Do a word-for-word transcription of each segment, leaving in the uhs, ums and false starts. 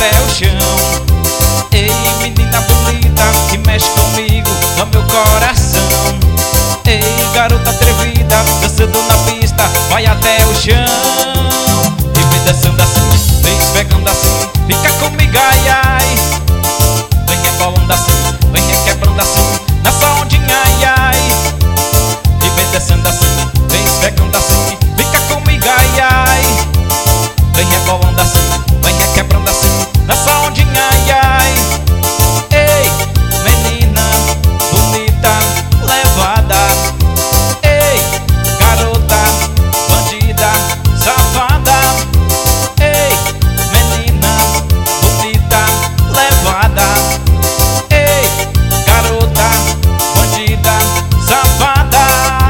até o chão. Ei, menina bonita que mexe comigo no meu coração. Ei, garota atrevida, dançando na pista, vai até o chão. E vem dançando assim, vem pegando assim, fica comigo, ai, ai. Vem rebolando assim, vem requebrando assim, nessa ondinha, ai, ai. E vem dançando assim, vem pegando assim, fica comigo, ai, ai. Vem rebolando assim, vem requebrando assim, nessa ondinha, ai, ai. Ei, menina bonita, levada. Ei, garota bandida, safada. Ei, menina bonita, levada. Ei, garota bandida, safada.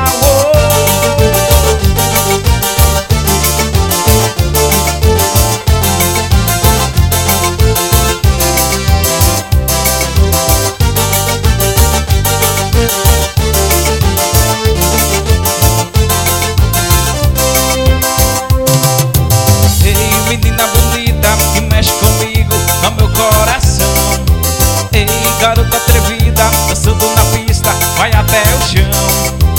Menina bonita que mexe comigo no meu coração. Ei, garota atrevida, dançando na pista, vai até o chão.